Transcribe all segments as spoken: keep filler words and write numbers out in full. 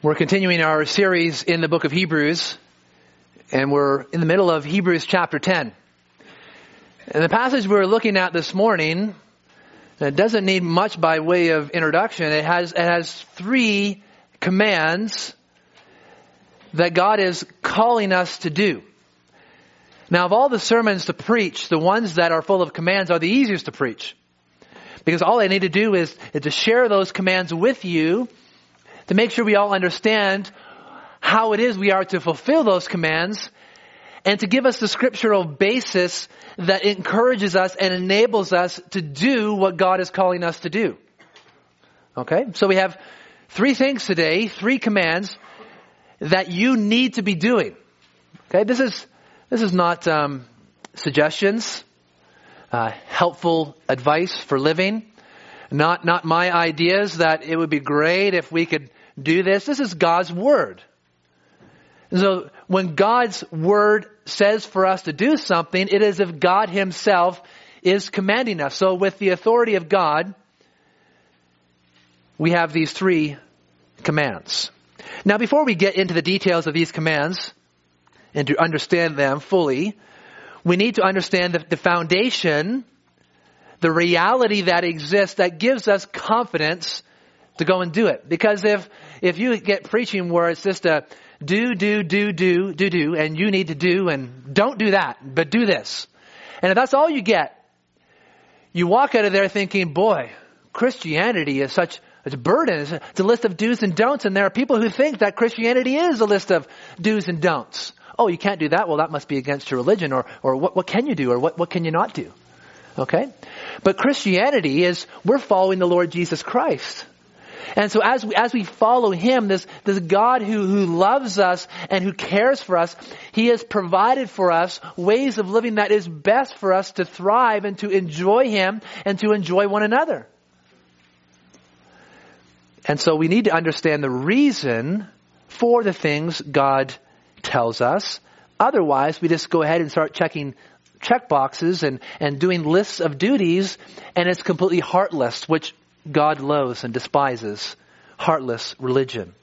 We're continuing our series in the book of Hebrews, and we're in the middle of Hebrews chapter ten. And the passage we're looking at this morning, it doesn't need much by way of introduction. It has, it has three commands that God is calling us to do. Now, of all the sermons to preach, the ones that are full of commands are the easiest to preach. Because all I need to do is, is to share those commands with you to make sure we all understand how it is we are to fulfill those commands, and to give us the scriptural basis that encourages us and enables us to do what God is calling us to do. Okay? So we have three things today, three commands that you need to be doing. Okay? This is, this is not um, suggestions, uh, helpful advice for living. Not, not my ideas that it would be great if we could do this. This is God's Word. So when God's Word says for us to do something, it is if God Himself is commanding us. So with the authority of God, we have these three commands. Now, before we get into the details of these commands and to understand them fully, we need to understand the, the foundation, the reality that exists that gives us confidence to go and do it. Because if, if you get preaching where it's just a do, do, do, do, do, do, and you need to do, and don't do that, but do this. And if that's all you get, you walk out of there thinking, boy, Christianity is such a burden. It's a, it's a list of do's and don'ts, and there are people who think that Christianity is a list of do's and don'ts. Oh, you can't do that? Well, that must be against your religion, or, or what, what can you do, or what, what can you not do? Okay? But Christianity is, we're following the Lord Jesus Christ. And so as we, as we follow Him, this, this God who, who loves us and who cares for us, He has provided for us ways of living that is best for us to thrive and to enjoy Him and to enjoy one another. And so we need to understand the reason for the things God tells us. Otherwise, we just go ahead and start checking check boxes and, and doing lists of duties, and it's completely heartless, which God loathes and despises. Heartless religion.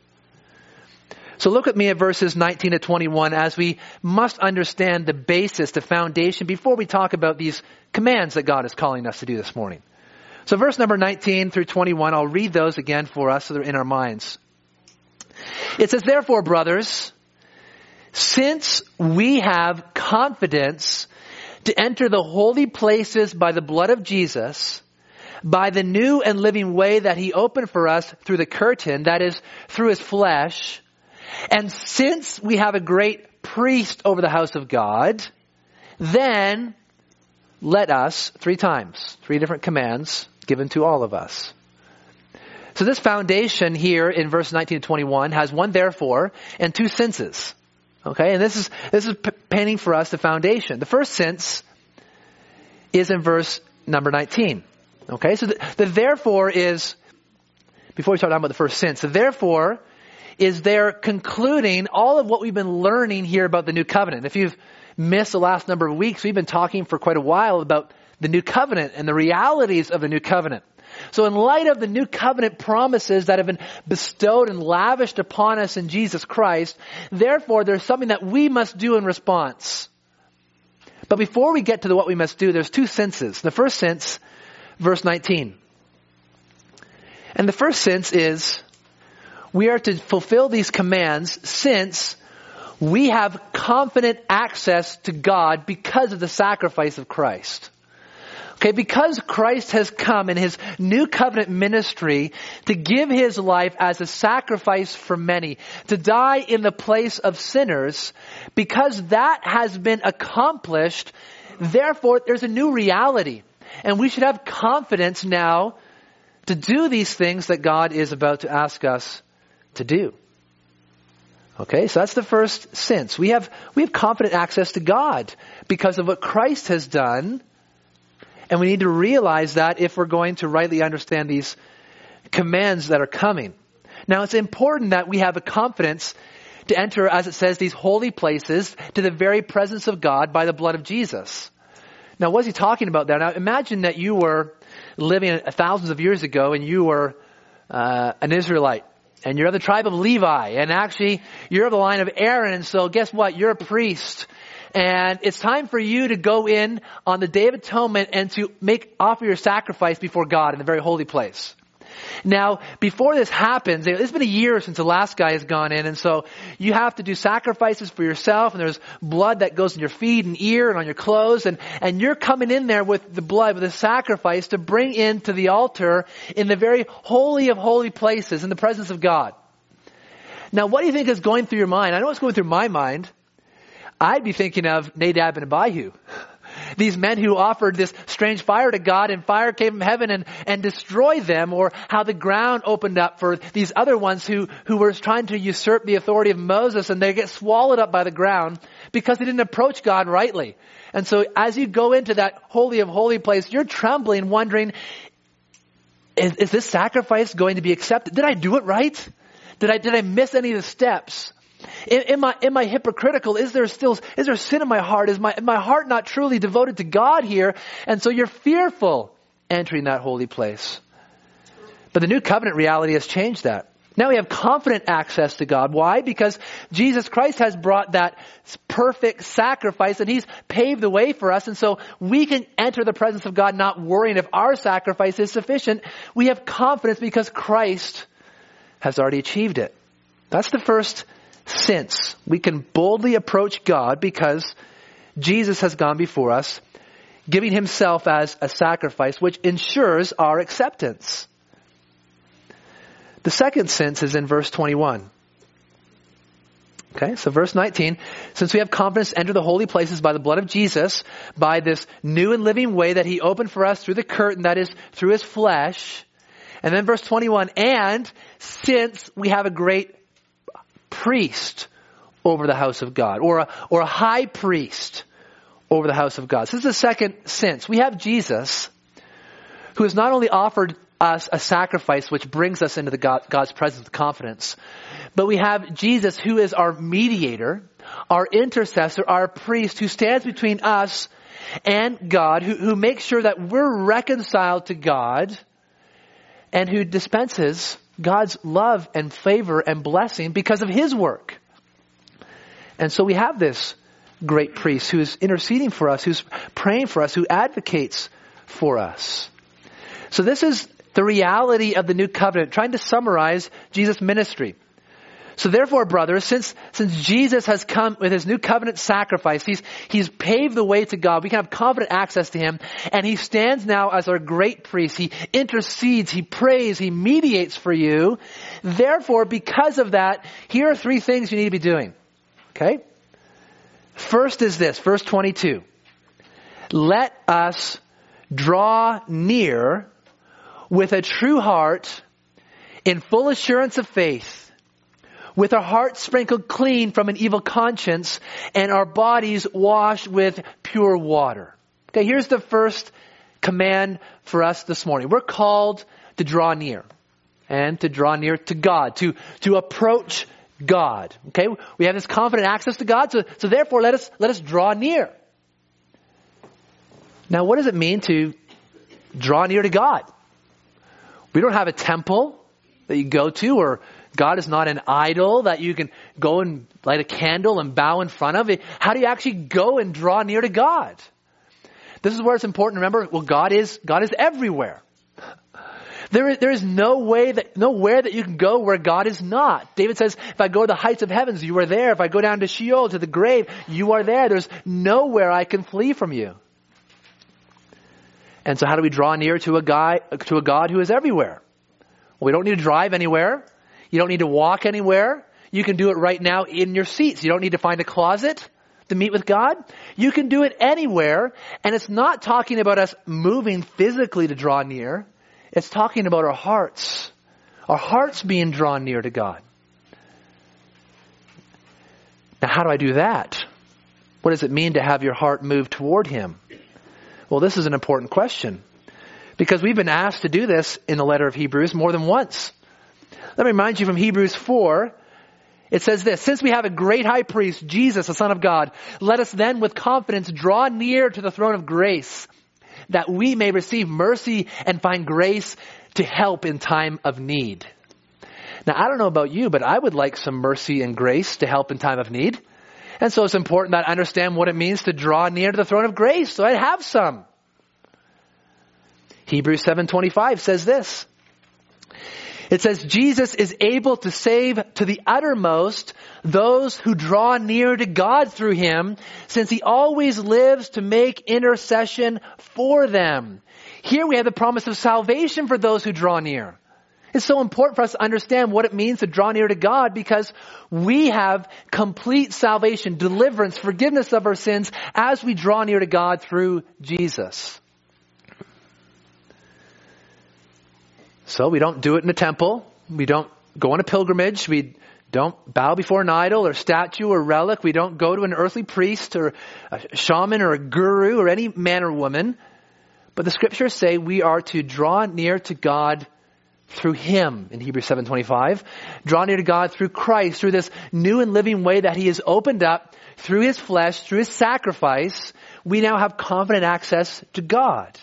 So look at me at verses nineteen to twenty-one as we must understand the basis, the foundation, before we talk about these commands that God is calling us to do this morning. So verse number nineteen through twenty-one, I'll read those again for us so they're in our minds. It says, "Therefore, brothers, since we have confidence to enter the holy places by the blood of Jesus, by the new and living way that He opened for us through the curtain, that is, through His flesh. And since we have a great priest over the house of God, then let us," three times, three different commands given to all of us. So this foundation here in verse nineteen to twenty-one has one therefore and two sinces. Okay, and this is this is p- painting for us the foundation. The first sense is in verse number nineteen. Okay, so the, the therefore is, before we start talking about the first sense, the therefore is there concluding all of what we've been learning here about the new covenant. If you've missed the last number of weeks, we've been talking for quite a while about the new covenant and the realities of the new covenant. So in light of the new covenant promises that have been bestowed and lavished upon us in Jesus Christ, therefore there's something that we must do in response. But before we get to the what we must do, there's two senses. The first sense, verse nineteen. And the first sense is we are to fulfill these commands since we have confident access to God because of the sacrifice of Christ. Okay, because Christ has come in His new covenant ministry to give His life as a sacrifice for many, to die in the place of sinners, because that has been accomplished, therefore there's a new reality. And we should have confidence now to do these things that God is about to ask us to do. Okay, so that's the first sense. We have, we have confident access to God because of what Christ has done. And we need to realize that if we're going to rightly understand these commands that are coming. Now, it's important that we have a confidence to enter, as it says, these holy places to the very presence of God by the blood of Jesus. Now, what is he talking about there? Now, imagine that you were living thousands of years ago and you were uh, an Israelite. And you're of the tribe of Levi. And actually, you're of the line of Aaron. And so guess what? You're a priest. And it's time for you to go in on the Day of Atonement and to make offer your sacrifice before God in the very holy place. Now, before this happens, it's been a year since the last guy has gone in, and so you have to do sacrifices for yourself, and there's blood that goes in your feet and ear and on your clothes, and, and you're coming in there with the blood, with the sacrifice to bring into the altar in the very holy of holy places in the presence of God. Now, what do you think is going through your mind? I know what's going through my mind. I'd be thinking of Nadab and Abihu. These men who offered this strange fire to God, and fire came from heaven and, and destroyed them, or how the ground opened up for these other ones who, who were trying to usurp the authority of Moses, and they get swallowed up by the ground because they didn't approach God rightly. And so as you go into that holy of holy place, you're trembling, wondering, is, is this sacrifice going to be accepted? Did I do it right? Did I, did I miss any of the steps? Am I, am I hypocritical? Is there still, is there sin in my heart? Is my, is my heart not truly devoted to God here? And so you're fearful entering that holy place. But the new covenant reality has changed that. Now we have confident access to God. Why? Because Jesus Christ has brought that perfect sacrifice, and He's paved the way for us. And so we can enter the presence of God not worrying if our sacrifice is sufficient. We have confidence because Christ has already achieved it. That's the first sense. We can boldly approach God because Jesus has gone before us, giving Himself as a sacrifice, which ensures our acceptance. The second sense is in verse twenty-one. Okay, so verse nineteen, since we have confidence to enter the holy places by the blood of Jesus, by this new and living way that He opened for us through the curtain, that is, through His flesh. And then verse twenty-one, and since we have a great priest over the house of God, or a, or a high priest over the house of God. So this is the second sense. We have Jesus, who has not only offered us a sacrifice which brings us into the God, God's presence with confidence, but we have Jesus, who is our mediator, our intercessor, our priest, who stands between us and God, who, who makes sure that we're reconciled to God, and who dispenses God's love and favor and blessing because of His work. And so we have this great priest who is interceding for us, who's praying for us, who advocates for us. So this is the reality of the new covenant, trying to summarize Jesus' ministry. So therefore, brothers, since, since Jesus has come with His new covenant sacrifice, He's, He's paved the way to God. We can have confident access to Him. And He stands now as our great priest. He intercedes, He prays, He mediates for you. Therefore, because of that, here are three things you need to be doing. Okay? First is this, verse twenty-two. Let us draw near with a true heart in full assurance of faith, with our hearts sprinkled clean from an evil conscience and our bodies washed with pure water. Okay, here's the first command for us this morning. We're called to draw near and to draw near to God, to, to approach God. Okay, we have this confident access to God, so, so therefore let us, let us draw near. Now, what does it mean to draw near to God? We don't have a temple that you go to, or God is not an idol that you can go and light a candle and bow in front of. How do you actually go and draw near to God? This is where it's important to remember, well, God is, God is everywhere. There is, there is no way that, nowhere that you can go where God is not. David says, if I go to the heights of heavens, you are there. If I go down to Sheol, to the grave, you are there. There's nowhere I can flee from you. And so how do we draw near to a guy, to a God who is everywhere? Well, we don't need to drive anywhere. You don't need to walk anywhere. You can do it right now in your seats. You don't need to find a closet to meet with God. You can do it anywhere. And it's not talking about us moving physically to draw near. It's talking about our hearts. Our hearts being drawn near to God. Now, how do I do that? What does it mean to have your heart move toward Him? Well, this is an important question, because we've been asked to do this in the letter of Hebrews more than once. Let me remind you from Hebrews four. It says this, since we have a great high priest, Jesus, the Son of God, let us then with confidence draw near to the throne of grace, that we may receive mercy and find grace to help in time of need. Now, I don't know about you, but I would like some mercy and grace to help in time of need. And so it's important that I understand what it means to draw near to the throne of grace, so I have some. Hebrews seven twenty-five says this. It says, Jesus is able to save to the uttermost those who draw near to God through him, since he always lives to make intercession for them. Here we have the promise of salvation for those who draw near. It's so important for us to understand what it means to draw near to God, because we have complete salvation, deliverance, forgiveness of our sins as we draw near to God through Jesus. So we don't do it in a temple. We don't go on a pilgrimage. We don't bow before an idol or statue or relic. We don't go to an earthly priest or a shaman or a guru or any man or woman. But the scriptures say we are to draw near to God through him in Hebrews seven twenty-five. Draw near to God through Christ, through this new and living way that he has opened up through his flesh, through his sacrifice. We now have confident access to God.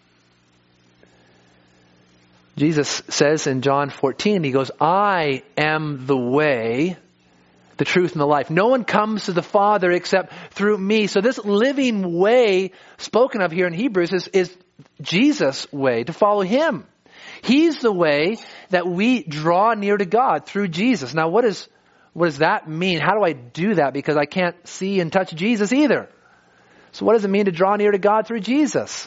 Jesus says in John fourteen, he goes, I am the way, the truth, and the life. No one comes to the Father except through me. So this living way spoken of here in Hebrews is, is Jesus' way, to follow him. He's the way that we draw near to God through Jesus. Now what is, what does that mean? How do I do that? Because I can't see and touch Jesus either. So what does it mean to draw near to God through Jesus?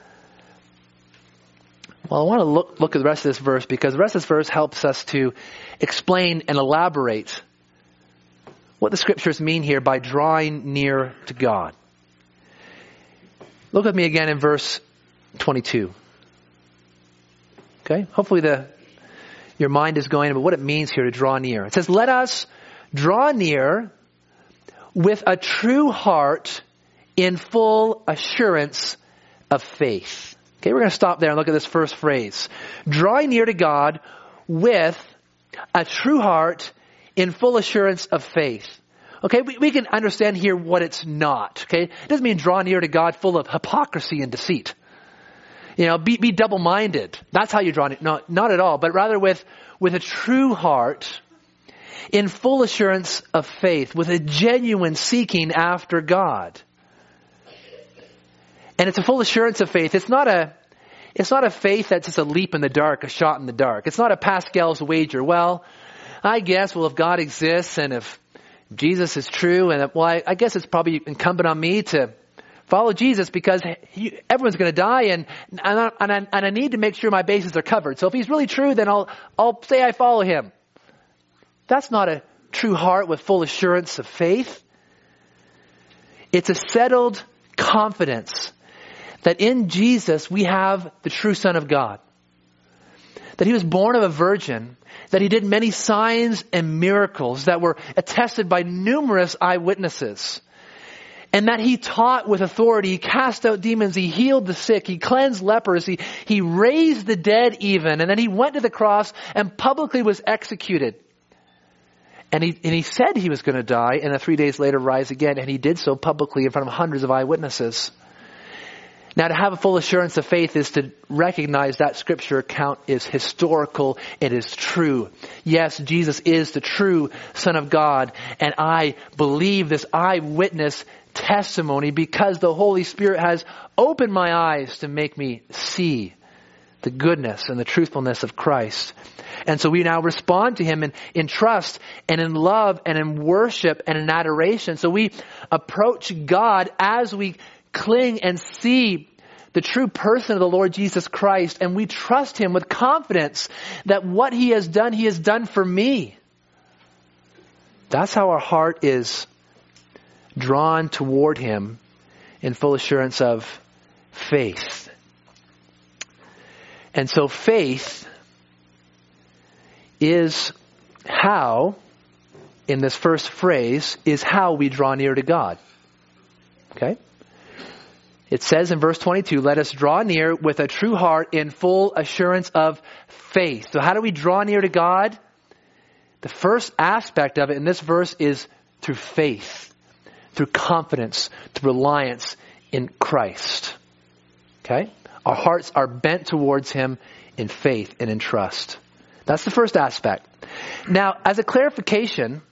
Well, I want to look, look at the rest of this verse, because the rest of this verse helps us to explain and elaborate what the scriptures mean here by drawing near to God. Look with me again in verse twenty-two. Okay? Hopefully the your mind is going about what it means here to draw near. It says, let us draw near with a true heart in full assurance of faith. Okay, we're going to stop there and look at this first phrase. Drawing near to God with a true heart in full assurance of faith. Okay, we, we can understand here what it's not. Okay, it doesn't mean draw near to God full of hypocrisy and deceit. You know, be, be double-minded. That's how you draw near. No, not at all, but rather with, with a true heart in full assurance of faith, with a genuine seeking after God. And it's a full assurance of faith. It's not a, it's not a faith that's just a leap in the dark, a shot in the dark. It's not a Pascal's wager. Well, I guess, well, if God exists and if Jesus is true, and if, well, I, I guess it's probably incumbent on me to follow Jesus because he, everyone's going to die, and and I, and, I, and I need to make sure my bases are covered. So if he's really true, then I'll I'll say I follow him. That's not a true heart with full assurance of faith. It's a settled confidence that in Jesus we have the true Son of God. That he was born of a virgin. That he did many signs and miracles that were attested by numerous eyewitnesses. And that he taught with authority. He cast out demons. He healed the sick. He cleansed lepers. He, he raised the dead even. And then he went to the cross and publicly was executed. And he, and he said he was going to die and then three days later rise again. And he did so publicly in front of hundreds of eyewitnesses. Now, to have a full assurance of faith is to recognize that scripture account is historical. It is true. Yes, Jesus is the true Son of God. And I believe this eyewitness testimony because the Holy Spirit has opened my eyes to make me see the goodness and the truthfulness of Christ. And so we now respond to him in, in trust and in love and in worship and in adoration. So we approach God as we cling and see the true person of the Lord Jesus Christ, and we trust him with confidence that what he has done, he has done for me. That's how our heart is drawn toward him in full assurance of faith. And so faith is how, in this first phrase, is how we draw near to God. Okay? It says in verse twenty-two, let us draw near with a true heart in full assurance of faith. So how do we draw near to God? The first aspect of it in this verse is through faith, through confidence, through reliance in Christ. Okay? Our hearts are bent towards him in faith and in trust. That's the first aspect. Now, as a clarification,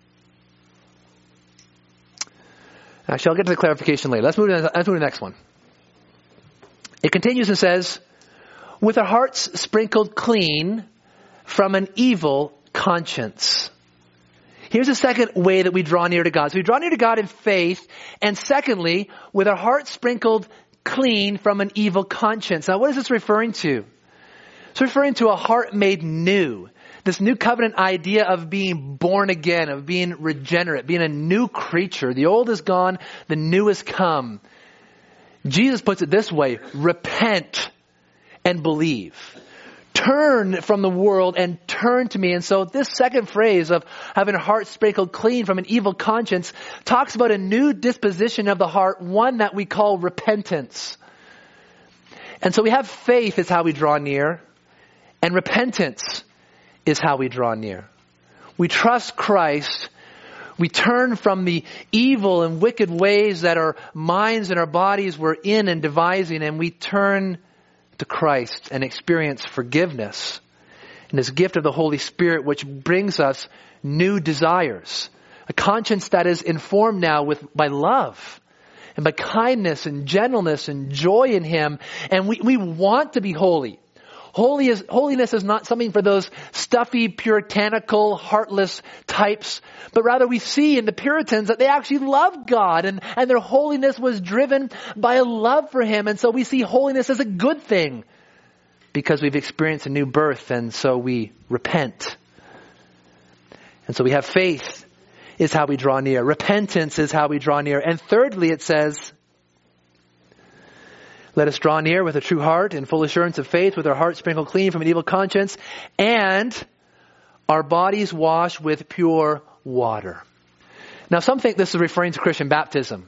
actually, I'll get to the clarification later. Let's move to, let's move to the next one. It continues and says, with our hearts sprinkled clean from an evil conscience. Here's a second way that we draw near to God. So we draw near to God in faith. And secondly, with our hearts sprinkled clean from an evil conscience. Now, what is this referring to? It's referring to a heart made new. This new covenant idea of being born again, of being regenerate, being a new creature. The old is gone, the new has come. Jesus puts it this way, repent and believe. Turn from the world and turn to me. And so this second phrase of having a heart sprinkled clean from an evil conscience talks about a new disposition of the heart, one that we call repentance. And so we have faith is how we draw near, and repentance is how we draw near. We trust Christ. We turn from the evil and wicked ways that our minds and our bodies were in and devising, and we turn to Christ and experience forgiveness and His gift of the Holy Spirit, which brings us new desires. A conscience that is informed now with by love and by kindness and gentleness and joy in Him. And we, we want to be holy. Holy is, holiness is not something for those stuffy, puritanical, heartless types, but rather we see in the Puritans that they actually loved God, and, and their holiness was driven by a love for Him. And so we see holiness as a good thing because we've experienced a new birth, and so we repent. And so we have faith is how we draw near. Repentance is how we draw near. And thirdly, it says, let us draw near with a true heart and full assurance of faith, with our hearts sprinkled clean from an evil conscience, and our bodies washed with pure water. Now, some think this is referring to Christian baptism.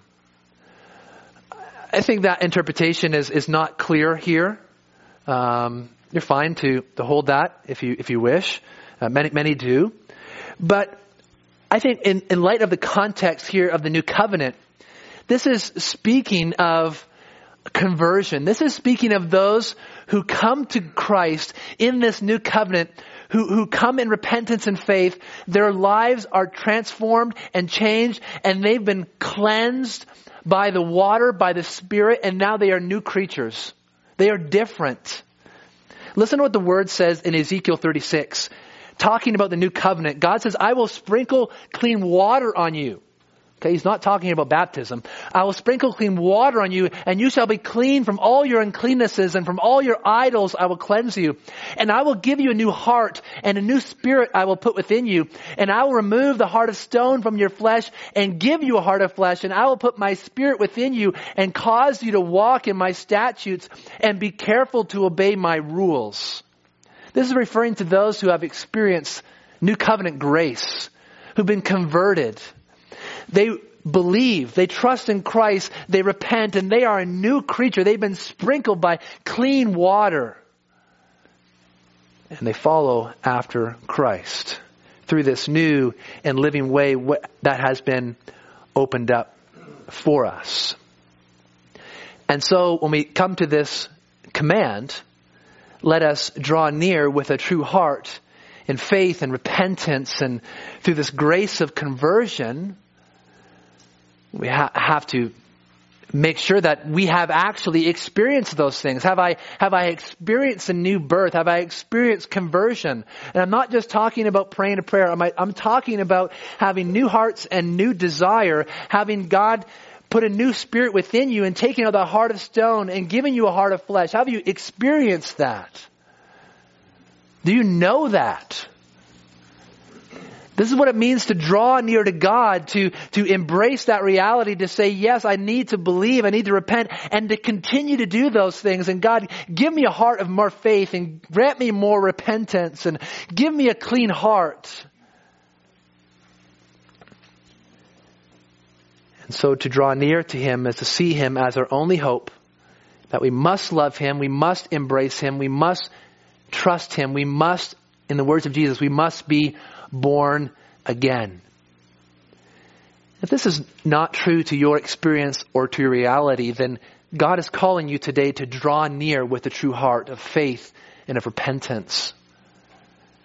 I think that interpretation is, is not clear here. Um, you're fine to, to hold that if you if you wish. Uh, many many do. But I think in, in light of the context here of the new covenant, this is speaking of conversion. This is speaking of those who come to Christ in this new covenant, who, who come in repentance and faith. Their lives are transformed and changed, and they've been cleansed by the water, by the Spirit, and now they are new creatures. They are different. Listen to what the Word says in Ezekiel thirty-six, talking about the new covenant. God says, I will sprinkle clean water on you. Okay, He's not talking about baptism. I will sprinkle clean water on you, and you shall be clean from all your uncleannesses, and from all your idols I will cleanse you. And I will give you a new heart, and a new spirit I will put within you. And I will remove the heart of stone from your flesh, and give you a heart of flesh. And I will put my spirit within you, and cause you to walk in my statutes, and be careful to obey my rules. This is referring to those who have experienced new covenant grace, who've been converted. They believe, they trust in Christ, they repent, and they are a new creature. They've been sprinkled by clean water. And they follow after Christ through this new and living way that has been opened up for us. And so when we come to this command, let us draw near with a true heart in faith and repentance, and through this grace of conversion, we ha- have to make sure that we have actually experienced those things. Have I, have I experienced a new birth? Have I experienced conversion? And I'm not just talking about praying a prayer. I'm, I'm talking about having new hearts and new desire, having God put a new spirit within you and taking out the heart of stone and giving you a heart of flesh. Have you experienced that? Do you know that? This is what it means to draw near to God, to, to embrace that reality, to say, yes, I need to believe, I need to repent, and to continue to do those things. And God, give me a heart of more faith, and grant me more repentance, and give me a clean heart. And so to draw near to Him is to see Him as our only hope, that we must love Him, we must embrace Him, we must trust Him, we must, in the words of Jesus, we must be born again. If this is not true to your experience or to your reality, then God is calling you today to draw near with a true heart of faith and of repentance.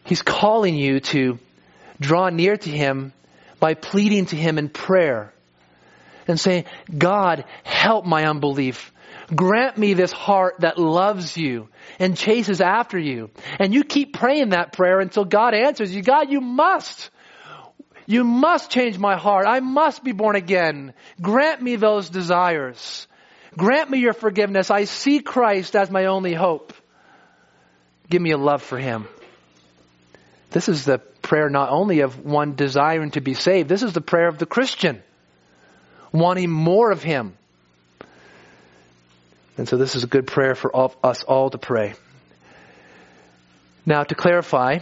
He's calling you to draw near to Him by pleading to Him in prayer and saying, God, help my unbelief. Grant me this heart that loves you and chases after you. And you keep praying that prayer until God answers you. God, you must. You must change my heart. I must be born again. Grant me those desires. Grant me your forgiveness. I see Christ as my only hope. Give me a love for Him. This is the prayer not only of one desiring to be saved. This is the prayer of the Christian, wanting more of Him. And so this is a good prayer for all, us all to pray. Now, to clarify,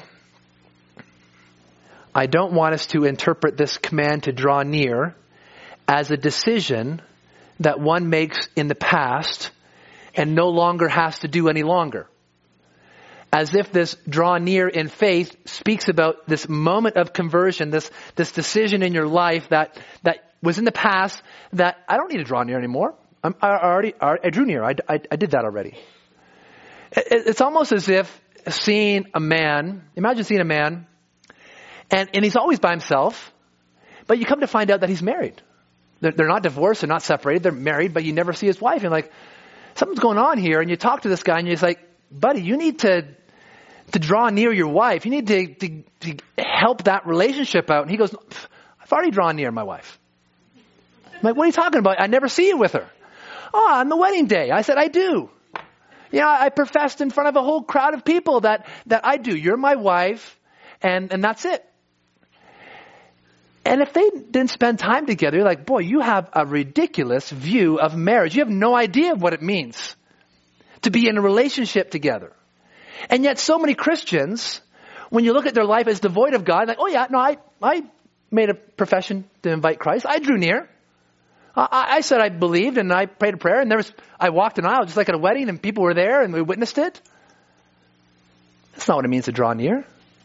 I don't want us to interpret this command to draw near as a decision that one makes in the past and no longer has to do any longer. As if this draw near in faith speaks about this moment of conversion, this, this decision in your life that, that was in the past that I don't need to draw near anymore. I'm, I already, I drew near. I, I, I did that already. It, it's almost as if seeing a man, imagine seeing a man, and, and he's always by himself, but you come to find out that he's married. They're, they're not divorced, they're not separated, they're married, but you never see his wife. And like, something's going on here, and you talk to this guy, and you're just like, buddy, you need to to draw near your wife. You need to, to, to help that relationship out. And he goes, I've already drawn near my wife. I'm like, what are you talking about? I never see you with her. Oh, on the wedding day. I said, I do. You know, I professed in front of a whole crowd of people that, that I do. You're my wife, and, and that's it. And if they didn't spend time together, you're like, boy, you have a ridiculous view of marriage. You have no idea what it means to be in a relationship together. And yet so many Christians, when you look at their life as devoid of God, like, oh yeah, no, I, I made a profession to invite Christ. I drew near. I, I said I believed and I prayed a prayer, and there was, I walked an aisle just like at a wedding and people were there and we witnessed it. That's not what it means to draw near.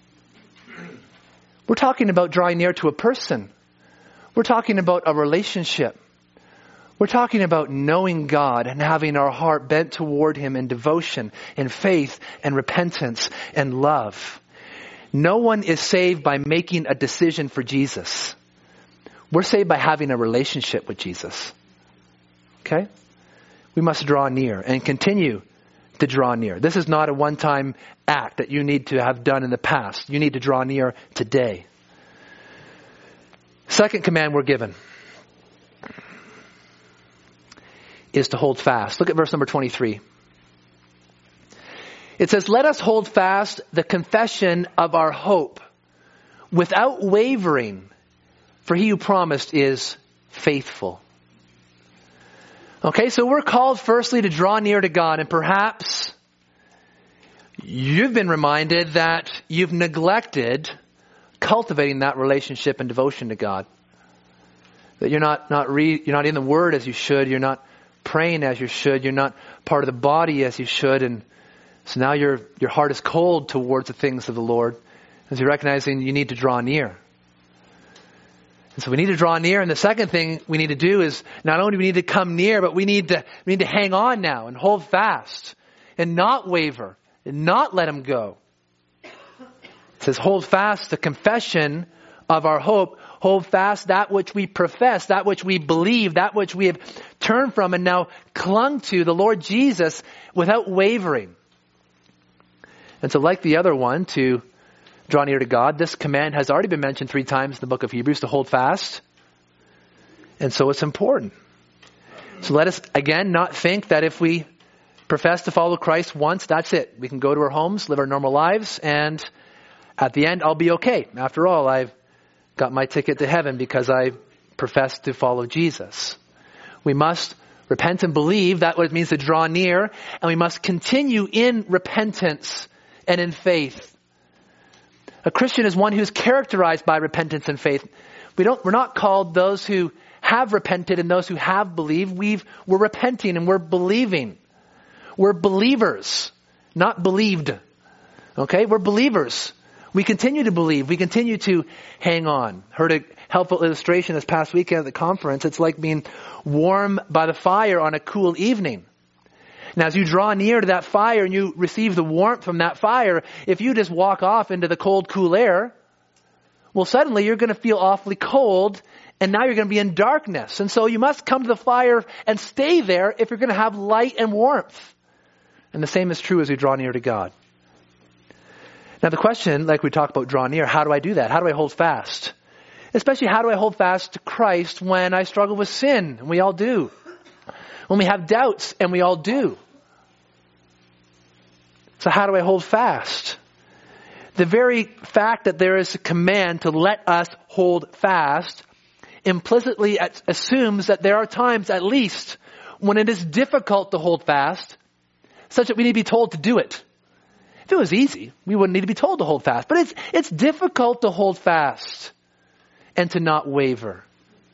We're talking about drawing near to a person. We're talking about a relationship. We're talking about knowing God and having our heart bent toward Him in devotion, in faith and repentance and love. No one is saved by making a decision for Jesus. We're saved by having a relationship with Jesus. Okay? We must draw near and continue to draw near. This is not a one-time act that you need to have done in the past. You need to draw near today. Second command we're given is to hold fast. Look at verse number twenty-three. It says, let us hold fast the confession of our hope without wavering, for He who promised is faithful. Okay, so we're called firstly to draw near to God, and perhaps you've been reminded that you've neglected cultivating that relationship and devotion to God. That you're not, not re, you're not in the Word as you should, you're not praying as you should, you're not part of the body as you should, and so now your your heart is cold towards the things of the Lord, as you're recognizing you need to draw near. And so we need to draw near, and the second thing we need to do is not only do we need to come near, but we need to we need to hang on now and hold fast and not waver and not let Him go. It says, hold fast the confession of our hope. Hold fast that which we profess, that which we believe, that which we have turned from and now clung to, the Lord Jesus, without wavering. And so like the other one, to draw near to God, this command has already been mentioned three times in the book of Hebrews, to hold fast. And so it's important. So let us, again, not think that if we profess to follow Christ once, that's it. We can go to our homes, live our normal lives, and at the end, I'll be okay. After all, I've got my ticket to heaven because I profess to follow Jesus. We must repent and believe. That's what it means to draw near. And we must continue in repentance and in faith. A Christian is one who's characterized by repentance and faith. We don't, we're not called those who have repented and those who have believed. We've, we're repenting and we're believing. We're believers, not believed. Okay? We're believers. We continue to believe. We continue to hang on. Heard a helpful illustration this past weekend at the conference. It's like being warm by the fire on a cool evening. Now, as you draw near to that fire and you receive the warmth from that fire, if you just walk off into the cold, cool air, well, suddenly you're going to feel awfully cold, and now you're going to be in darkness. And so you must come to the fire and stay there if you're going to have light and warmth. And the same is true as we draw near to God. Now, the question, like we talked about draw near, how do I do that? How do I hold fast? Especially, how do I hold fast to Christ when I struggle with sin? And we all do. When we have doubts, and we all do. So how do I hold fast? The very fact that there is a command to let us hold fast implicitly assumes that there are times, at least, when it is difficult to hold fast, such that we need to be told to do it. If it was easy, we wouldn't need to be told to hold fast. But it's it's difficult to hold fast and to not waver.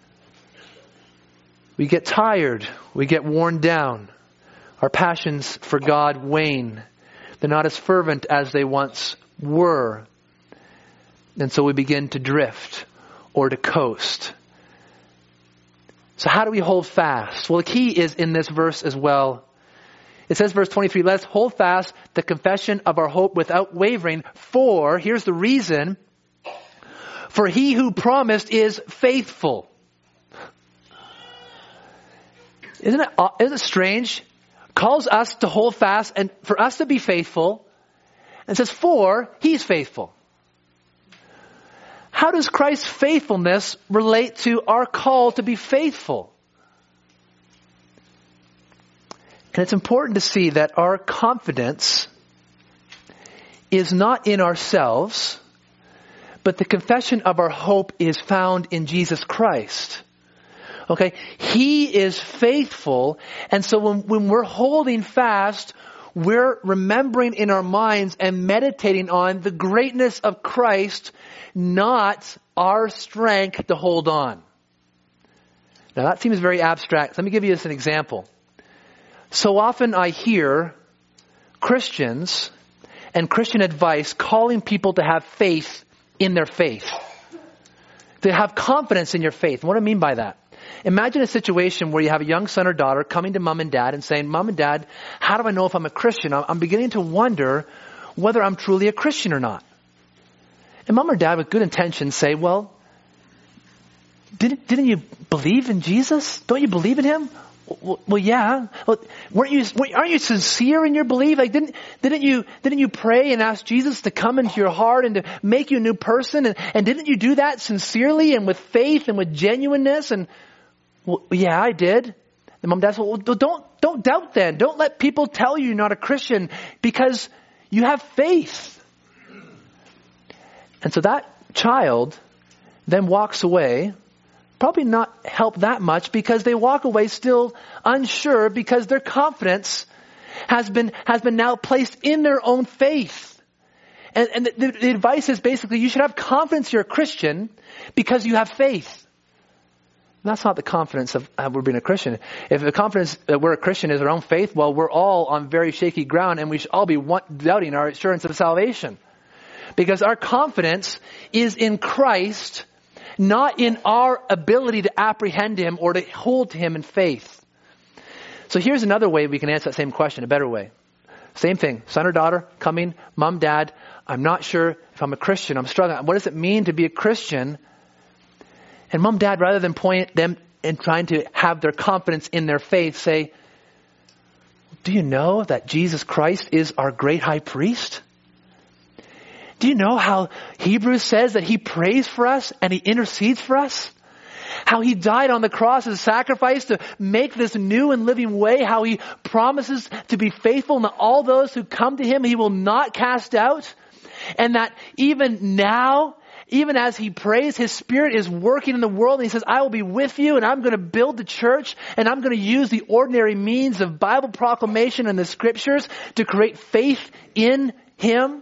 We get tired. We get worn down. Our passions for God wane. They're not as fervent as they once were. And so we begin to drift or to coast. So how do we hold fast? Well, the key is in this verse as well. It says, verse twenty-three, let us hold fast the confession of our hope without wavering. For, here's the reason, for he who promised is faithful. Isn't it, isn't it strange? Calls us to hold fast and for us to be faithful. And says, for he's faithful. How does Christ's faithfulness relate to our call to be faithful? And it's important to see that our confidence is not in ourselves, but the confession of our hope is found in Jesus Christ. Okay, he is faithful. And so when, when we're holding fast, we're remembering in our minds and meditating on the greatness of Christ, not our strength to hold on. Now that seems very abstract. Let me give you this an example. So often I hear Christians and Christian advice calling people to have faith in their faith. To have confidence in your faith. And what do I mean by that? Imagine a situation where you have a young son or daughter coming to mom and dad and saying, Mom and Dad, how do I know if I'm a Christian? I'm beginning to wonder whether I'm truly a Christian or not. And mom or dad with good intentions say, well, didn't, didn't you believe in Jesus? Don't you believe in him? Well, well yeah. Well, weren't you, aren't you sincere in your belief? Like, didn't, didn't you, didn't you pray and ask Jesus to come into your heart and to make you a new person? And, and didn't you do that sincerely and with faith and with genuineness? And, well, yeah, I did. The mom and dad said, well, don't, don't doubt then. Don't let people tell you you're not a Christian because you have faith. And so that child then walks away, probably not helped that much because they walk away still unsure because their confidence has been, has been now placed in their own faith. And, and the, the advice is basically you should have confidence you're a Christian because you have faith. And that's not the confidence of uh, we're being a Christian. If the confidence that we're a Christian is our own faith, well, we're all on very shaky ground and we should all be want, doubting our assurance of salvation. Because our confidence is in Christ, not in our ability to apprehend him or to hold to him in faith. So here's another way we can answer that same question, a better way. Same thing, son or daughter coming, mom, dad, I'm not sure if I'm a Christian, I'm struggling. What does it mean to be a Christian? And mom, dad, rather than point them and trying to have their confidence in their faith, say, do you know that Jesus Christ is our great high priest? Do you know how Hebrews says that he prays for us and he intercedes for us? How he died on the cross as a sacrifice to make this new and living way. How he promises to be faithful and that all those who come to him he will not cast out. And that even now, even as he prays, his Spirit is working in the world and he says, I will be with you and I'm going to build the church and I'm going to use the ordinary means of Bible proclamation and the scriptures to create faith in him.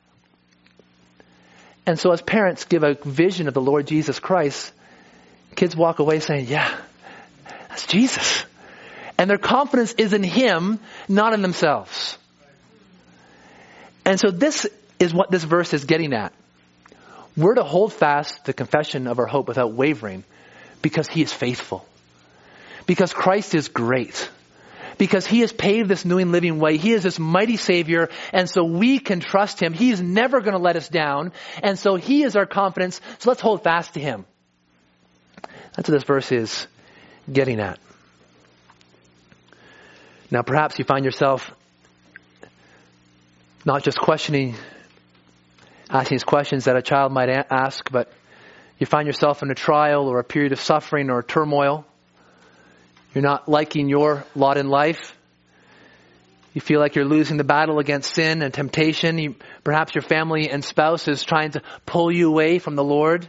And so as parents give a vision of the Lord Jesus Christ, kids walk away saying, yeah, that's Jesus. And their confidence is in him, not in themselves. And so this is what this verse is getting at. We're to hold fast the confession of our hope without wavering because he is faithful. Because Christ is great. Because he has paved this new and living way. He is this mighty Savior, and so we can trust him. He is never going to let us down, and so he is our confidence, so let's hold fast to him. That's what this verse is getting at. Now perhaps you find yourself not just questioning, asking these questions that a child might a- ask, but you find yourself in a trial or a period of suffering or turmoil. You're not liking your lot in life. You feel like you're losing the battle against sin and temptation. You, perhaps your family and spouse is trying to pull you away from the Lord.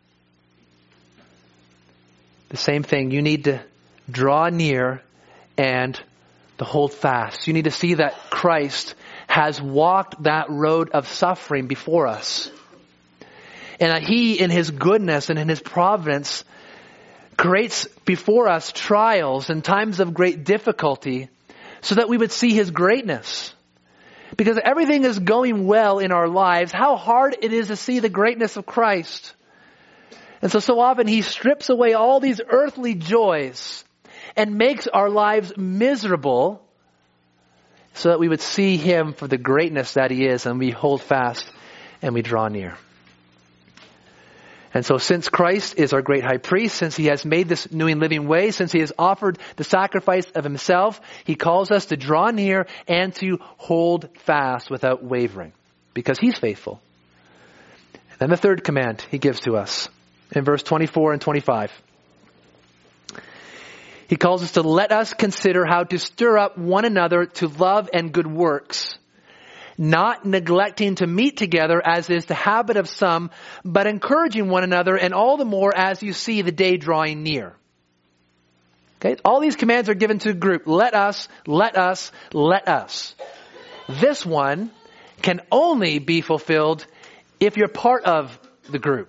The same thing. You need to draw near and to hold fast. You need to see that Christ has walked that road of suffering before us. And that he, in his goodness and in his providence, creates before us trials and times of great difficulty so that we would see his greatness. Because everything is going well in our lives, how hard it is to see the greatness of Christ. And so, so often he strips away all these earthly joys and makes our lives miserable so that we would see him for the greatness that he is, and we hold fast and we draw near. And so since Christ is our great high priest, since he has made this new and living way, since he has offered the sacrifice of himself, he calls us to draw near and to hold fast without wavering, because he's faithful. And then the third command he gives to us in verse twenty-four and twenty-five. He calls us to let us consider how to stir up one another to love and good works, not neglecting to meet together as is the habit of some, but encouraging one another, and all the more as you see the day drawing near. Okay, all these commands are given to a group. Let us, let us, let us. This one can only be fulfilled if you're part of the group.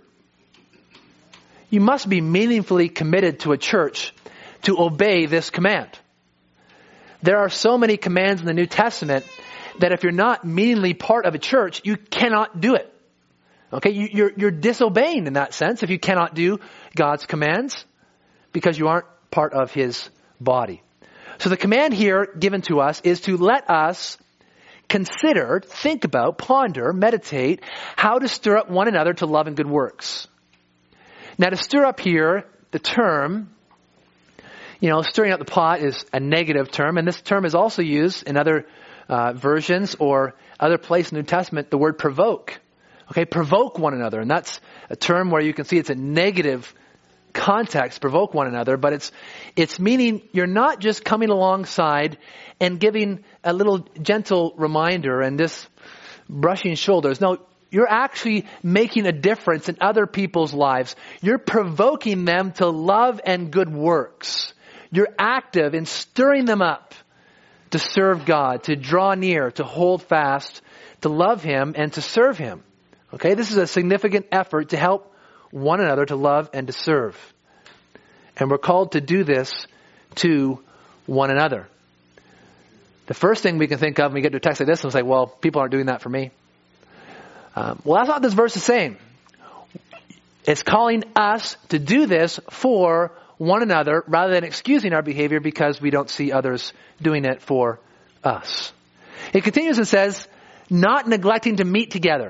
You must be meaningfully committed to a church to obey this command. There are so many commands in the New Testament that if you're not meaningfully part of a church, you cannot do it. Okay, you, you're, you're disobeying in that sense if you cannot do God's commands because you aren't part of his body. So the command here given to us is to let us consider, think about, ponder, meditate how to stir up one another to love and good works. Now to stir up here, the term, you know, stirring up the pot is a negative term, and this term is also used in other uh, versions or other places in the New Testament, the word provoke. Okay, provoke one another, and that's a term where you can see it's a negative context, provoke one another, but it's it's meaning you're not just coming alongside and giving a little gentle reminder and just brushing shoulders. No, you're actually making a difference in other people's lives. You're provoking them to love and good works. You're active in stirring them up to serve God, to draw near, to hold fast, to love him, and to serve him. Okay, this is a significant effort to help one another to love and to serve. And we're called to do this to one another. The first thing we can think of when we get to a text like this is like, well, people aren't doing that for me. Um, well, that's not what this verse is saying. It's calling us to do this for one another rather than excusing our behavior because we don't see others doing it for us. It continues and says, not neglecting to meet together.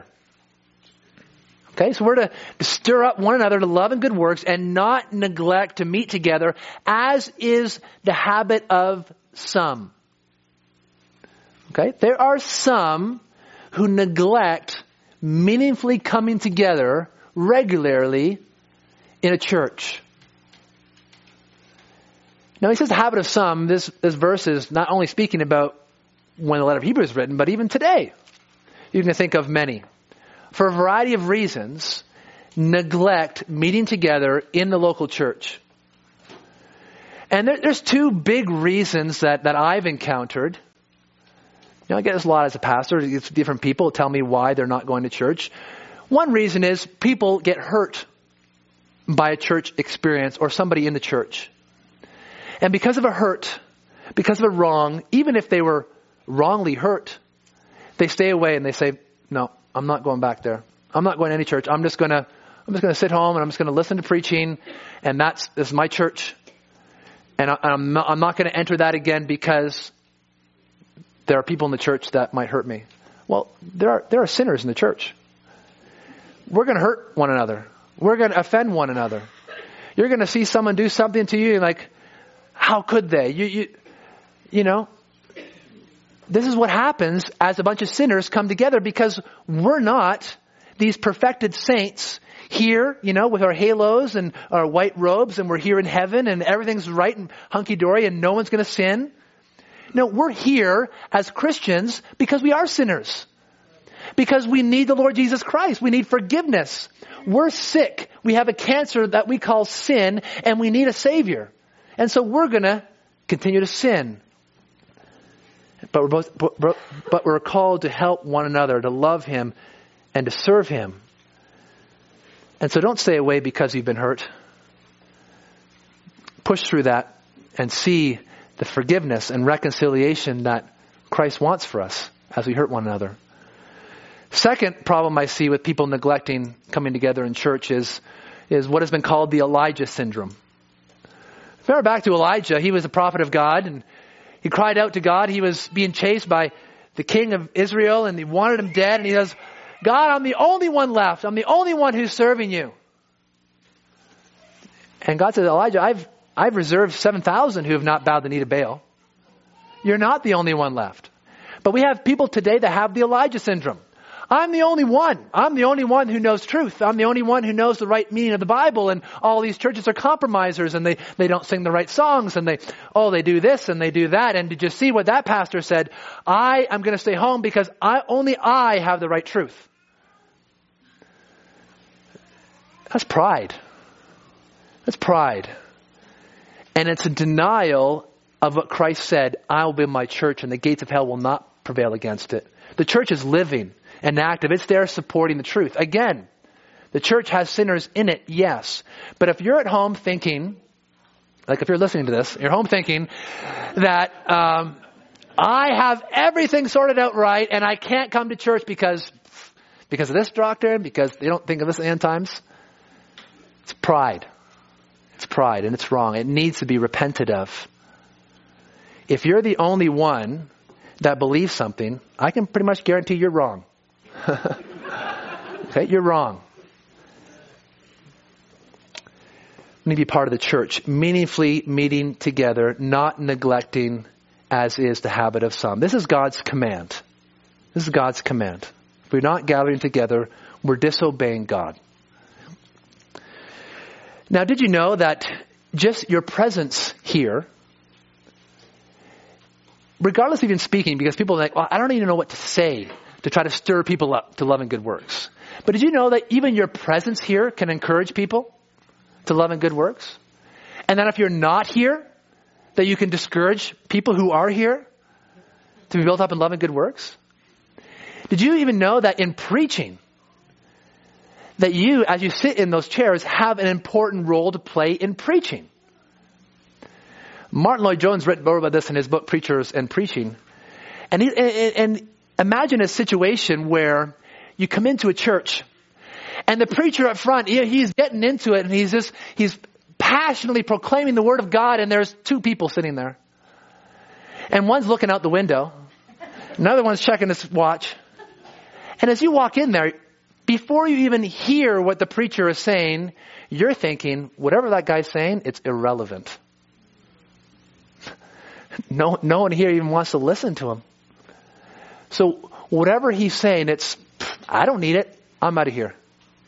Okay, so we're to, to stir up one another to love and good works and not neglect to meet together, as is the habit of some. Okay, there are some who neglect meaningfully coming together regularly in a church. Now he says the habit of some. This, this verse is not only speaking about when the letter of Hebrews is written, but even today. You can think of many. For a variety of reasons, neglect meeting together in the local church. And there, there's two big reasons that, that I've encountered. You know, I get this a lot as a pastor. It's different people tell me why they're not going to church. One reason is people get hurt by a church experience or somebody in the church. And because of a hurt, because of a wrong, even if they were wrongly hurt, they stay away and they say, no, I'm not going back there. I'm not going to any church. I'm just going to, I'm just going to sit home and I'm just going to listen to preaching, and that's, this is my church. And I, I'm not, I'm not going to enter that again because there are people in the church that might hurt me. Well, there are, there are sinners in the church. We're going to hurt one another. We're going to offend one another. You're going to see someone do something to you and like, how could they? You, you, you know, this is what happens as a bunch of sinners come together because we're not these perfected saints here, you know, with our halos and our white robes, and we're here in heaven and everything's right and hunky-dory and no one's going to sin. No, we're here as Christians because we are sinners. Because we need the Lord Jesus Christ. We need forgiveness. We're sick. We have a cancer that we call sin, and we need a Savior. And so we're going to continue to sin. But we're both, but we're called to help one another, to love Him and to serve Him. And so don't stay away because you've been hurt. Push through that and see the forgiveness and reconciliation that Christ wants for us as we hurt one another. Second problem I see with people neglecting coming together in church is, is what has been called the Elijah syndrome. Remember back to Elijah, he was a prophet of God and he cried out to God. He was being chased by the king of Israel and he wanted him dead. And he says, God, I'm the only one left. I'm the only one who's serving you. And God says, Elijah, I've, I've reserved seven thousand who have not bowed the knee to Baal. You're not the only one left. But we have people today that have the Elijah syndrome. I'm the only one. I'm the only one who knows truth. I'm the only one who knows the right meaning of the Bible. And all these churches are compromisers and they, they don't sing the right songs and they, oh, they do this and they do that. And did you see what that pastor said? I am going to stay home because I, only I have the right truth. That's pride. That's pride. And it's a denial of what Christ said, I will build my church and the gates of hell will not prevail against it. The church is living and active. It's there supporting the truth. Again, the church has sinners in it, yes. But if you're at home thinking, like if you're listening to this, you're home thinking that um, I have everything sorted out right and I can't come to church because, because of this doctrine, because they don't think of this at the end times. It's pride. It's pride and it's wrong. It needs to be repented of. If you're the only one that believes something, I can pretty much guarantee you're wrong. Okay, you're wrong. We need to be part of the church, meaningfully meeting together, not neglecting as is the habit of some. This is God's command. This is God's command. If we're not gathering together, we're disobeying God. Now, did you know that just your presence here, regardless of even speaking, because people are like, well, I don't even know what to say to try to stir people up to love and good works. But did you know that even your presence here can encourage people to love and good works? And that if you're not here, that you can discourage people who are here to be built up in love and good works? Did you even know that in preaching, that you, as you sit in those chairs, have an important role to play in preaching? Martin Lloyd-Jones wrote about this in his book, Preachers and Preaching. And, he, and, and imagine a situation where you come into a church and the preacher up front, he, he's getting into it and he's just, he's passionately proclaiming the word of God and there's two people sitting there. And one's looking out the window. Another one's checking his watch. And as you walk in there, before you even hear what the preacher is saying, you're thinking, whatever that guy's saying, it's irrelevant. No, no one here even wants to listen to him. So whatever he's saying, it's, I don't need it. I'm out of here.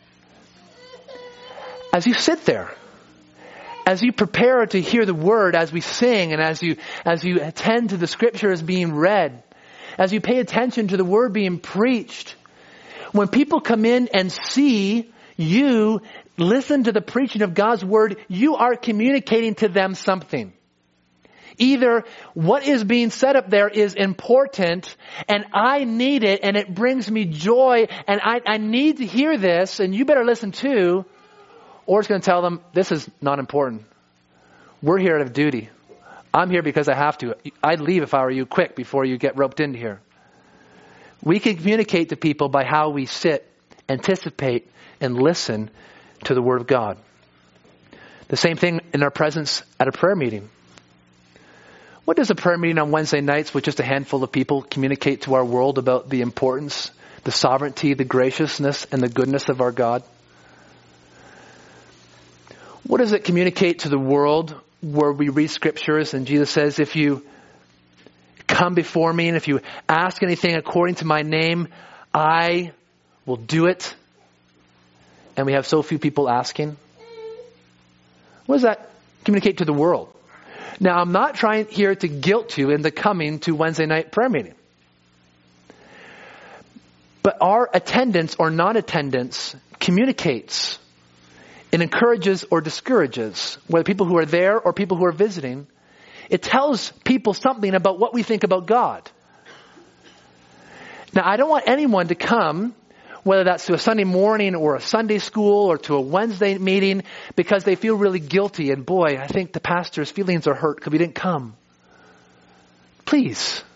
As you sit there, as you prepare to hear the word, as we sing, and as you, as you attend to the scriptures being read, as you pay attention to the word being preached, when people come in and see you listen to the preaching of God's word, you are communicating to them something. Either what is being said up there is important and I need it and it brings me joy and I, I need to hear this and you better listen too, or it's going to tell them this is not important. We're here out of duty. I'm here because I have to. I'd leave if I were you quick before you get roped into here. We can communicate to people by how we sit, anticipate, and listen to the Word of God. The same thing in our presence at a prayer meeting. What does a prayer meeting on Wednesday nights with just a handful of people communicate to our world about the importance, the sovereignty, the graciousness, and the goodness of our God? What does it communicate to the world where we read scriptures and Jesus says, if you come before me and if you ask anything according to my name, I will do it. And we have so few people asking. What does that communicate to the world? Now, I'm not trying here to guilt you into coming to Wednesday night prayer meeting. But our attendance or non-attendance communicates. It encourages or discourages, whether people who are there or people who are visiting. It tells people something about what we think about God. Now, I don't want anyone to come, whether that's to a Sunday morning or a Sunday school or to a Wednesday meeting, because they feel really guilty. And boy, I think the pastor's feelings are hurt because we didn't come. Please.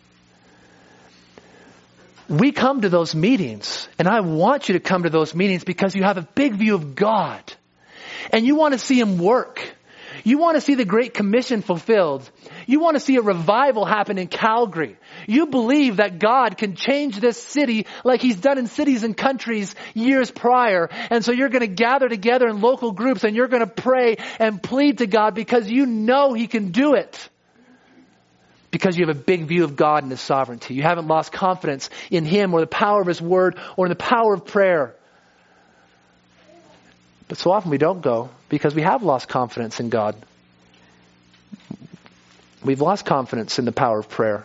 We come to those meetings, and I want you to come to those meetings because you have a big view of God. And you want to see Him work. You want to see the Great Commission fulfilled. You want to see a revival happen in Calgary. You believe that God can change this city like He's done in cities and countries years prior. And so you're going to gather together in local groups and you're going to pray and plead to God because you know He can do it. Because you have a big view of God and His sovereignty. You haven't lost confidence in Him or the power of His Word or in the power of prayer. But so often we don't go because we have lost confidence in God. We've lost confidence in the power of prayer.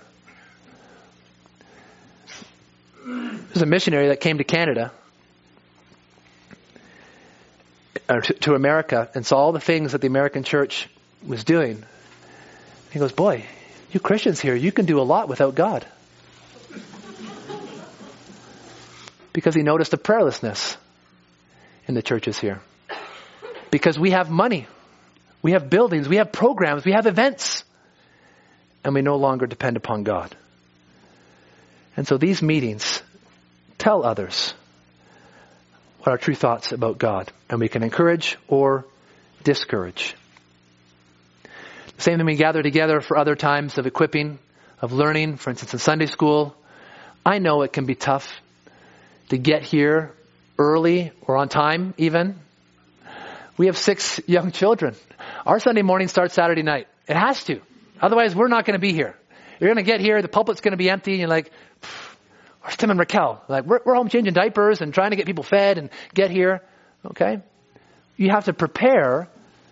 There's a missionary that came to Canada, or to, to America, and saw all the things that the American church was doing. He goes, boy, you Christians here, you can do a lot without God. Because he noticed the prayerlessness in the churches here. Because we have money, we have buildings, we have programs, we have events, and we no longer depend upon God. And so these meetings tell others what our true thoughts about God, and we can encourage or discourage. Same thing we gather together for other times of equipping, of learning, for instance in Sunday school. I know it can be tough to get here early or on time even. We have six young children. Our Sunday morning starts Saturday night. It has to. Otherwise, we're not going to be here. You're going to get here, the pulpit's going to be empty, and you're like, where's Tim and Raquel? Like, we're, we're home changing diapers and trying to get people fed and get here. Okay? You have to prepare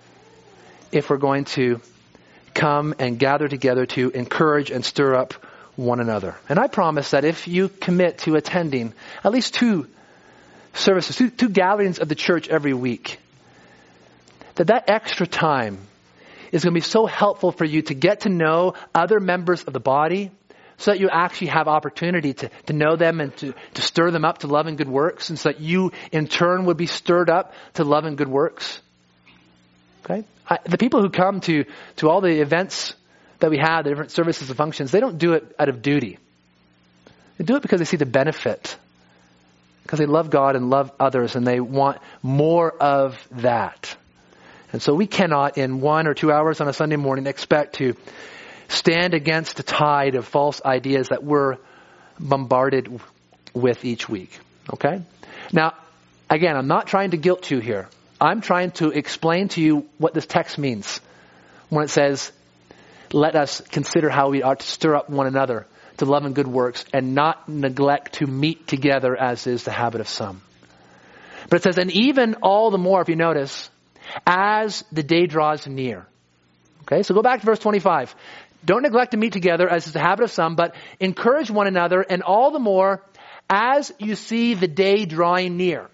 if we're going to come and gather together to encourage and stir up one another. And I promise that if you commit to attending at least two services, two, two gatherings of the church every week, that that extra time is going to be so helpful for you to get to know other members of the body so that you actually have opportunity to, to know them and to, to stir them up to love and good works, and so that you in turn would be stirred up to love and good works. Okay? I, the people who come to, to all the events that we have, the different services and functions, they don't do it out of duty. They do it because they see the benefit. Because they love God and love others and they want more of that. And so we cannot, in one or two hours on a Sunday morning, expect to stand against the tide of false ideas that we're bombarded with each week. Okay? Now, again, I'm not trying to guilt you here. I'm trying to explain to you what this text means when it says, let us consider how we ought to stir up one another to love and good works and not neglect to meet together as is the habit of some. But it says, and even all the more, if you notice, as the day draws near. Okay, so go back to verse twenty-five. Don't neglect to meet together as is the habit of some, but encourage one another, and all the more as you see the day drawing near.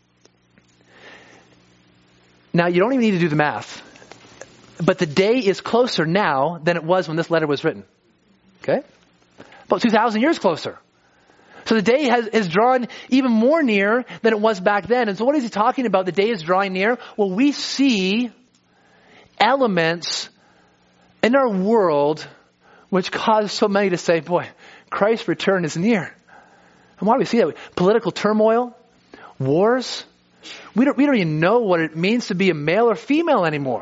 Now, you don't even need to do the math, but the day is closer now than it was when this letter was written. Okay? About two thousand years closer. So the day has, is drawn even more near than it was back then. And so what is he talking about? The day is drawing near. Well, we see elements in our world which cause so many to say, boy, Christ's return is near. And why do we see that? Political turmoil, wars. We don't, we don't even know what it means to be a male or female anymore.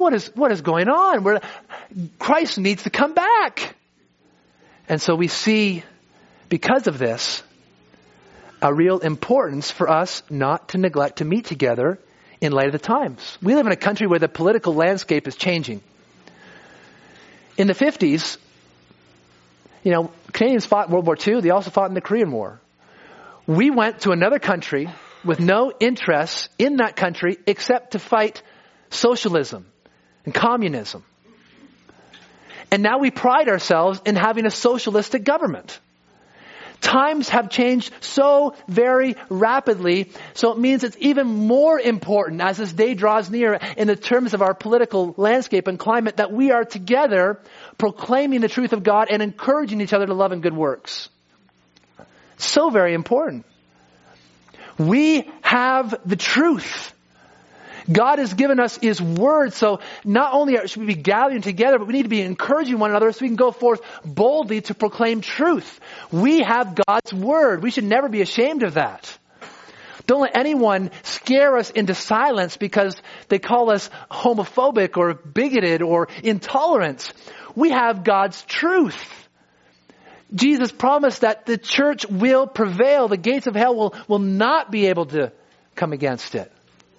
what is, what is going on? We're, Christ needs to come back. And so we see, because of this, a real importance for us not to neglect to meet together in light of the times. We live in a country where the political landscape is changing. In the fifties, you know, Canadians fought in World War Two. They also fought in the Korean War. We went to another country with no interest in that country except to fight socialism and communism. And now we pride ourselves in having a socialistic government. Times have changed so very rapidly, so it means it's even more important as this day draws near in the terms of our political landscape and climate that we are together proclaiming the truth of God and encouraging each other to love and good works. So very important. We have the truth. God has given us His Word, so not only should we be gathering together, but we need to be encouraging one another so we can go forth boldly to proclaim truth. We have God's Word. We should never be ashamed of that. Don't let anyone scare us into silence because they call us homophobic or bigoted or intolerant. We have God's truth. Jesus promised that the church will prevail. The gates of hell will, will not be able to come against it.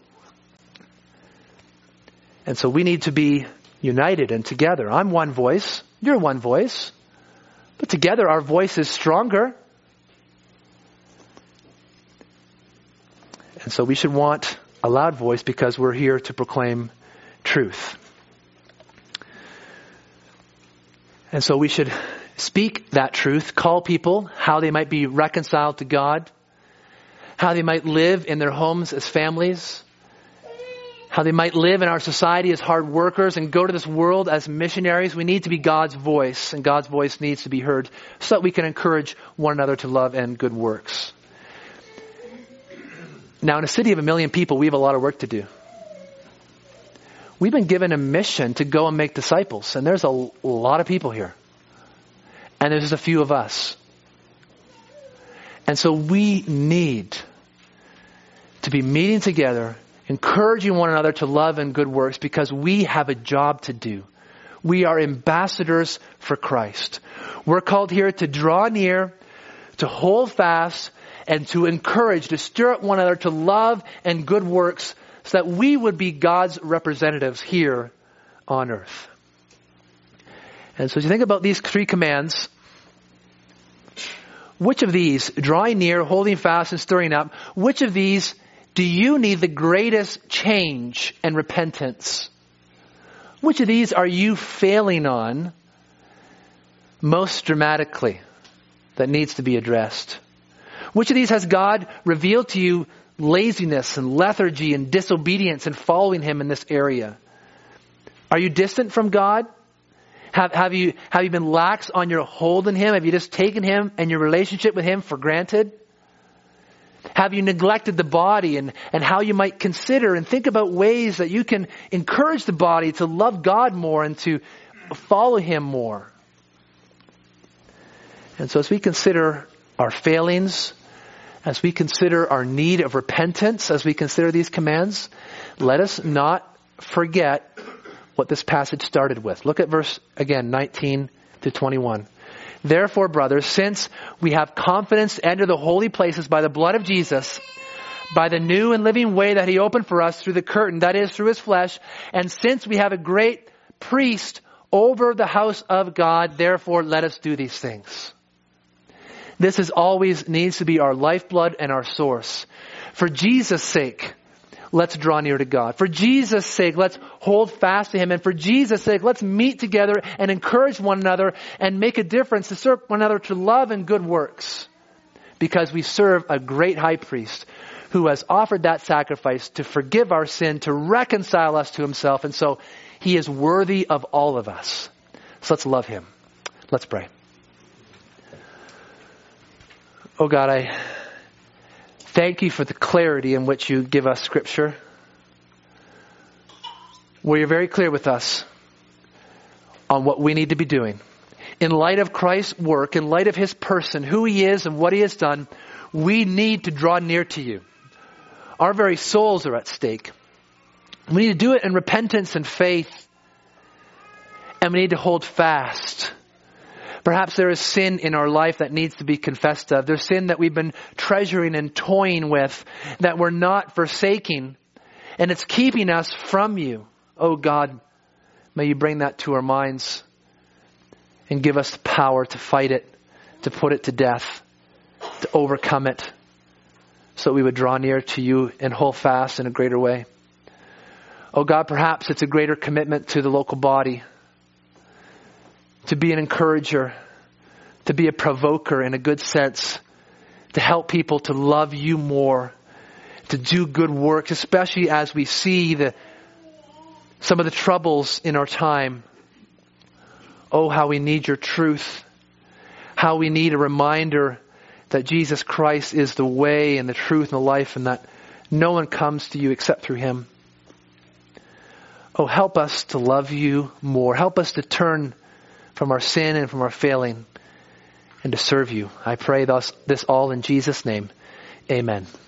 And so we need to be united and together. I'm one voice. You're one voice. But together our voice is stronger. And so we should want a loud voice because we're here to proclaim truth. And so we should speak that truth, call people how they might be reconciled to God, how they might live in their homes as families, how they might live in our society as hard workers and go to this world as missionaries. We need to be God's voice, and God's voice needs to be heard so that we can encourage one another to love and good works. Now, in a city of a million people, we have a lot of work to do. We've been given a mission to go and make disciples, and there's a lot of people here. And there's just a few of us. And so we need to be meeting together, encouraging one another to love and good works because we have a job to do. We are ambassadors for Christ. We're called here to draw near, to hold fast, and to encourage, to stir up one another to love and good works so that we would be God's representatives here on earth. And so as you think about these three commands, which of these, drawing near, holding fast, and stirring up, which of these do you need the greatest change and repentance? Which of these are you failing on most dramatically that needs to be addressed? Which of these has God revealed to you laziness and lethargy and disobedience in following Him in this area? Are you distant from God? Have, have you, have you been lax on your hold in Him? Have you just taken Him and your relationship with Him for granted? Have you neglected the body and, and how you might consider and think about ways that you can encourage the body to love God more and to follow Him more? And so as we consider our failings, as we consider our need of repentance, as we consider these commands, let us not forget what this passage started with. Look at verse, again, nineteen to twenty-one. Therefore, brothers, since we have confidence to enter the holy places by the blood of Jesus, by the new and living way that He opened for us through the curtain, that is, through His flesh, and since we have a great priest over the house of God, therefore let us do these things. This is always needs to be our lifeblood and our source. For Jesus' sake, let's draw near to God. For Jesus' sake, let's hold fast to Him. And for Jesus' sake, let's meet together and encourage one another and make a difference to serve one another to love and good works. Because we serve a great high priest who has offered that sacrifice to forgive our sin, to reconcile us to Himself. And so He is worthy of all of us. So let's love Him. Let's pray. Oh God, I thank You for the clarity in which You give us Scripture, where You're very clear with us on what we need to be doing. In light of Christ's work, in light of His person, who He is and what He has done, we need to draw near to You. Our very souls are at stake. We need to do it in repentance and faith. And we need to hold fast. Perhaps there is sin in our life that needs to be confessed of. There's sin that we've been treasuring and toying with that we're not forsaking. And it's keeping us from you. Oh God, may you bring that to our minds and give us the power to fight it, to put it to death, to overcome it, so that we would draw near to you and hold fast in a greater way. Oh God, perhaps it's a greater commitment to the local body, to be an encourager, to be a provoker in a good sense, to help people to love you more, to do good works, especially as we see the some of the troubles in our time. Oh, how we need your truth. How we need a reminder that Jesus Christ is the way and the truth and the life, and that no one comes to you except through him. Oh, help us to love you more. Help us to turn from our sin and from our failing and to serve you. I pray this, this all in Jesus' name. Amen.